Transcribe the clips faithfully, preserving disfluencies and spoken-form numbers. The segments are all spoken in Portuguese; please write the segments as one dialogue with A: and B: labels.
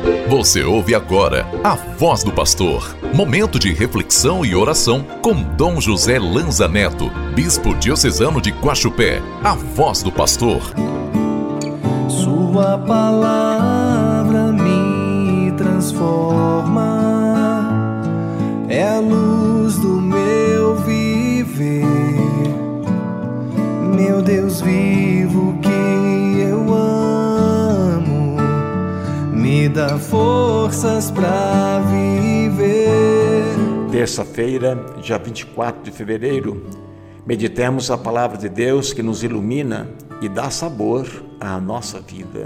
A: Você ouve agora a Voz do Pastor, momento de reflexão e oração com Dom José Lanza Neto, bispo diocesano de Guaxupé. A Voz do Pastor.
B: Sua palavra me transforma, é a luz do meu viver, meu Deus vivo que eu amo, me dá forças pra viver.
C: Terça-feira, dia vinte e quatro de fevereiro, meditemos a palavra de Deus que nos ilumina e dá sabor à nossa vida.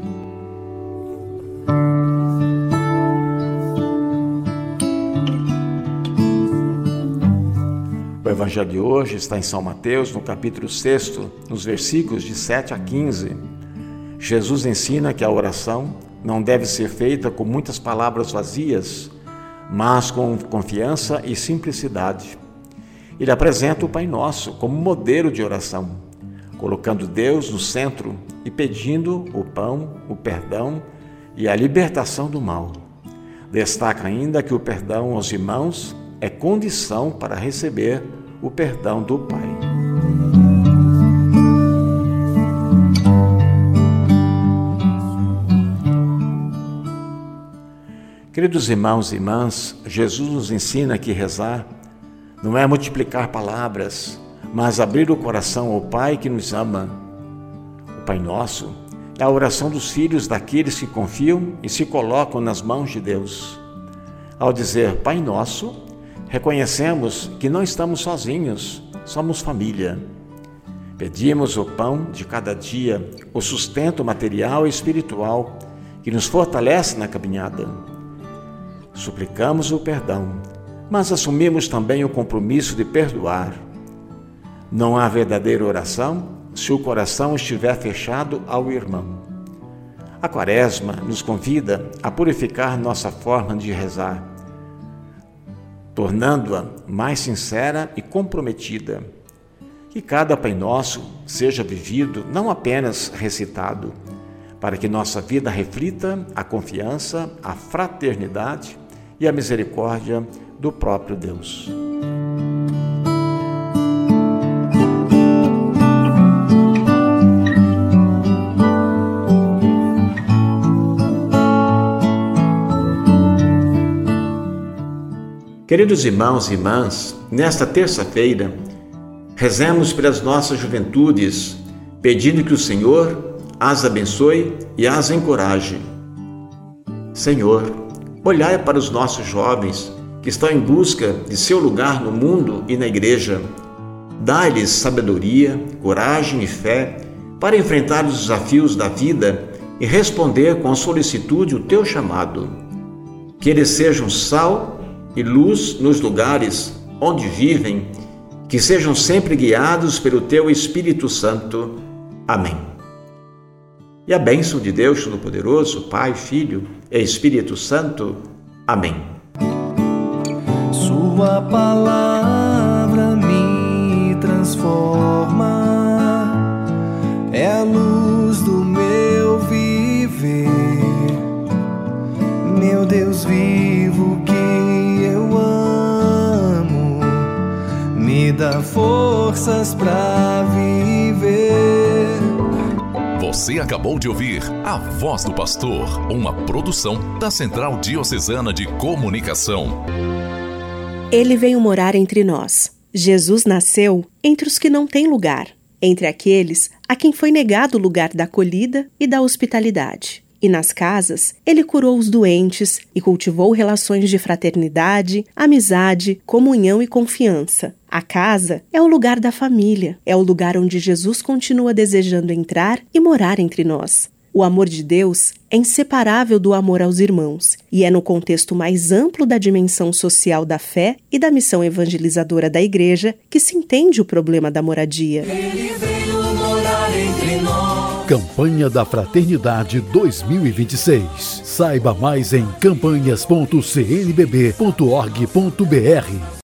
C: O evangelho de hoje está em São Mateus, no capítulo seis, nos versículos de sete a quinze. Jesus ensina que a oração não deve ser feita com muitas palavras vazias, mas com confiança e simplicidade. Ele apresenta o Pai Nosso como modelo de oração, colocando Deus no centro e pedindo o pão, o perdão e a libertação do mal. Destaca ainda que o perdão aos irmãos é condição para receber o perdão do Pai. Queridos irmãos e irmãs, Jesus nos ensina que rezar não é multiplicar palavras, mas abrir o coração ao Pai que nos ama. O Pai Nosso é a oração dos filhos daqueles que confiam e se colocam nas mãos de Deus. Ao dizer Pai Nosso, reconhecemos que não estamos sozinhos, somos família. Pedimos o pão de cada dia, o sustento material e espiritual que nos fortalece na caminhada. Suplicamos o perdão, mas assumimos também o compromisso de perdoar. Não há verdadeira oração se o coração estiver fechado ao irmão. A Quaresma nos convida a purificar nossa forma de rezar, tornando-a mais sincera e comprometida. Que cada Pai Nosso seja vivido, não apenas recitado, para que nossa vida reflita a confiança, a fraternidade e a misericórdia do próprio Deus. Queridos irmãos e irmãs, nesta terça-feira, rezemos pelas nossas juventudes, pedindo que o Senhor as abençoe e as encoraje. Senhor, olhai para os nossos jovens que estão em busca de seu lugar no mundo e na igreja. Dai-lhes sabedoria, coragem e fé para enfrentar os desafios da vida e responder com solicitude o teu chamado. Que eles sejam sal e luz nos lugares onde vivem, que sejam sempre guiados pelo teu Espírito Santo. Amém. E a bênção de Deus Todo-Poderoso, Pai, Filho e Espírito Santo. Amém.
B: Sua palavra me transforma, é a luz do meu viver, meu Deus vivo que eu amo, me dá forças pra viver.
A: Você acabou de ouvir A Voz do Pastor, uma produção da Central Diocesana de Comunicação.
D: Ele veio morar entre nós. Jesus nasceu entre os que não têm lugar, entre aqueles a quem foi negado o lugar da acolhida e da hospitalidade. E nas casas, ele curou os doentes e cultivou relações de fraternidade, amizade, comunhão e confiança. A casa é o lugar da família, é o lugar onde Jesus continua desejando entrar e morar entre nós. O amor de Deus é inseparável do amor aos irmãos e é no contexto mais amplo da dimensão social da fé e da missão evangelizadora da Igreja que se entende o problema da moradia.
B: Ele veio morar entre nós.
E: Campanha da Fraternidade dois mil e vinte e seis. Saiba mais em campanhas ponto c n b b ponto org ponto b r.